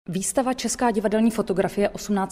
Výstava Česká divadelní fotografie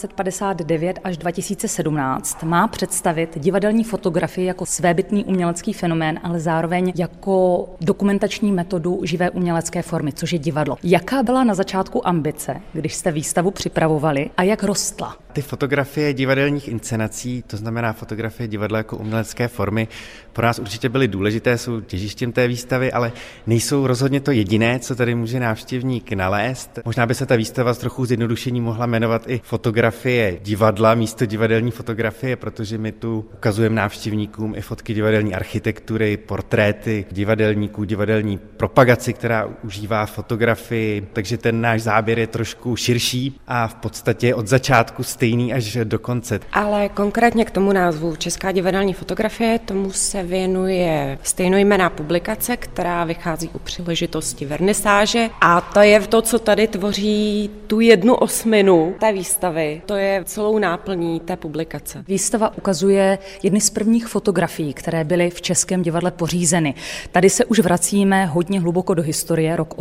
1859 až 2017 má představit divadelní fotografii jako svébytný umělecký fenomén, ale zároveň jako dokumentační metodu živé umělecké formy, což je divadlo. Jaká byla na začátku ambice, když jste výstavu připravovali, a jak rostla? Ty fotografie divadelních inscenací, to znamená fotografie divadla jako umělecké formy, pro nás určitě byly důležité, jsou těžištěm té výstavy, ale nejsou rozhodně to jediné, co tady může návštěvník nalézt. Možná by se ta výstava s trochu zjednodušení mohla jmenovat i fotografie divadla místo divadelní fotografie, protože my tu ukazujeme návštěvníkům i fotky divadelní architektury, portréty divadelníků, divadelní propagaci, která užívá fotografii, takže ten náš záběr je trošku širší a v podstatě od začátku stejný až do konce. Ale konkrétně k tomu názvu Česká divadelní fotografie, tomu se věnuje stejnojmenná publikace, která vychází u příležitosti vernisáže, a to je to, co tady tvoří tu 1/8 té výstavy. To je celou náplní té publikace. Výstava ukazuje jedny z prvních fotografií, které byly v Českém divadle pořízeny. Tady se už vracíme hodně hluboko do historie, rok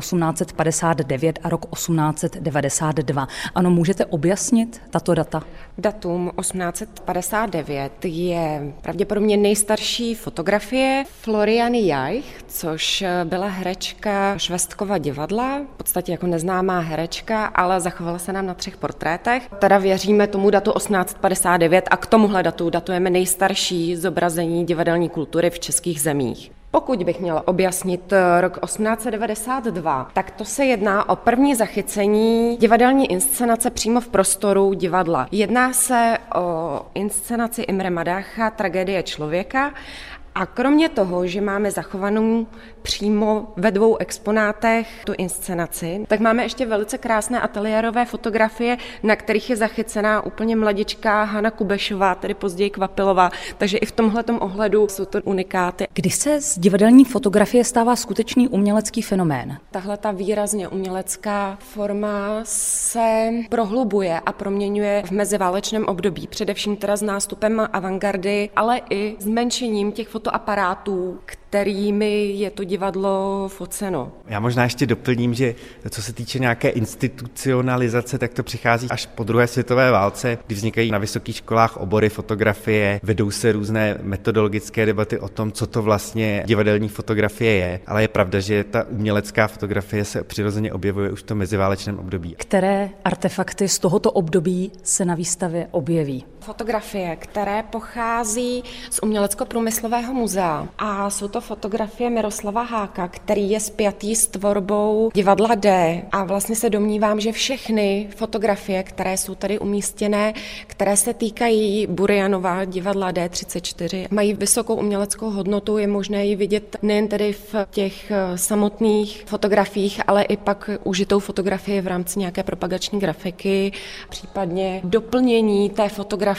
1859 a rok 1892. Ano, můžete objasnit tato data? Datum 1859 je pravděpodobně nejstarší fotografie Floriany Jaich, což byla herečka Švestkova divadla, v podstatě jako neznámá herečka, ale zachovala se nám na 3 portrétech. Teda věříme tomu datu 1859 a k tomuhle datu datujeme nejstarší zobrazení divadelní kultury v českých zemích. Pokud bych měla objasnit rok 1892, tak to se jedná o první zachycení divadelní inscenace přímo v prostoru divadla. Jedná se o inscenaci Imre Madácha Tragédie člověka. A kromě toho, že máme zachovanou přímo ve 2 exponátech tu inscenaci, tak máme ještě velice krásné ateliérové fotografie, na kterých je zachycená úplně mladičká Hana Kubešová, tedy později Kvapilová, takže i v tomhletom ohledu jsou to unikáty. Kdy se z divadelní fotografie stává skutečný umělecký fenomén? Tahle ta výrazně umělecká forma se prohlubuje a proměňuje v meziválečném období, především teda s nástupem avantgardy, ale i zmenšením těch fotoaparátů, kterými je to divadlo foceno. Já možná ještě doplním, že co se týče nějaké institucionalizace, tak to přichází až po druhé světové válce, kdy vznikají na vysokých školách obory fotografie, vedou se různé metodologické debaty o tom, co to vlastně divadelní fotografie je, ale je pravda, že ta umělecká fotografie se přirozeně objevuje už v tom meziválečném období. Které artefakty z tohoto období se na výstavě objeví? Fotografie, které pochází z Umělecko-průmyslového muzea, a jsou to fotografie Miroslava Háka, který je spjatý s tvorbou divadla D, a vlastně se domnívám, že všechny fotografie, které jsou tady umístěné, které se týkají Burianova divadla D34, mají vysokou uměleckou hodnotu, je možné ji vidět nejen tedy v těch samotných fotografiích, ale i pak užitou fotografii v rámci nějaké propagační grafiky, případně doplnění té fotografie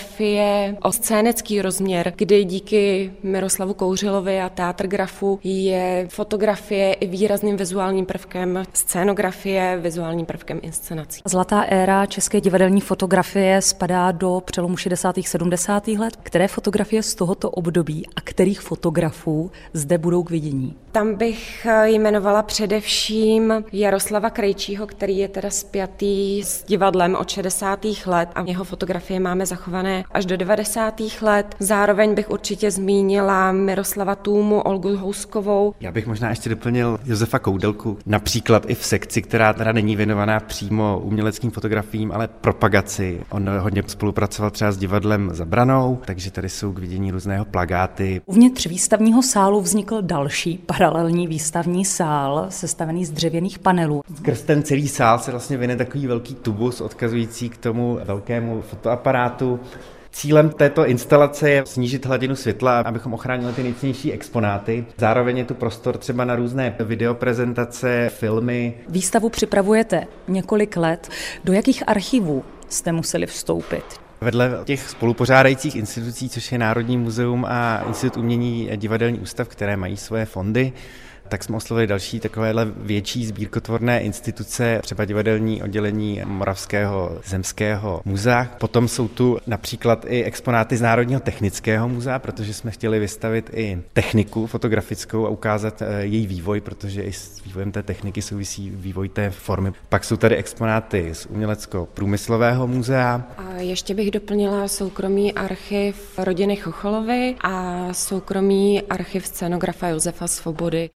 o scénický rozměr, kdy díky Miroslavu Kouřilovi a teatrgrafu je fotografie i výrazným vizuálním prvkem scénografie, vizuálním prvkem inscenací. Zlatá éra české divadelní fotografie spadá do přelomu 60. 70. let. Které fotografie z tohoto období a kterých fotografů zde budou k vidění? Tam bych jmenovala především Jaroslava Krejčího, který je teda spjatý s divadlem od 60. let a jeho fotografie máme zachované až do 90. let. Zároveň bych určitě zmínila Miroslava Tůmu, Olgu Houskovou. Já bych možná ještě doplnil Josefa Koudelku, například i v sekci, která teda není věnovaná přímo uměleckým fotografiím, ale propagaci. On hodně spolupracoval třeba s divadlem Za branou, takže tady jsou k vidění různého plakáty. Uvnitř výstavního sálu vznikl další paralelní výstavní sál, sestavený z dřevěných panelů. Skrz ten celý sál se vlastně vyne takový velký tubus odkazující k tomu velkému fotoaparátu. Cílem této instalace je snížit hladinu světla, abychom ochránili ty nejcennější exponáty. Zároveň je tu prostor třeba na různé videoprezentace, filmy. Výstavu připravujete několik let. Do jakých archivů jste museli vstoupit? Vedle těch spolupořádajících institucí, což je Národní muzeum a Institut umění Divadelní ústav, které mají svoje fondy, tak jsme oslovili další takovéhle větší sbírkotvorné instituce, třeba divadelní oddělení Moravského zemského muzea. Potom jsou tu například i exponáty z Národního technického muzea, protože jsme chtěli vystavit i techniku fotografickou a ukázat její vývoj, protože i s vývojem té techniky souvisí vývoj té formy. Pak jsou tady exponáty z Umělecko-průmyslového muzea. A ještě bych doplnila soukromý archiv rodiny Chocholovy a soukromý archiv scenografa Josefa Svobody.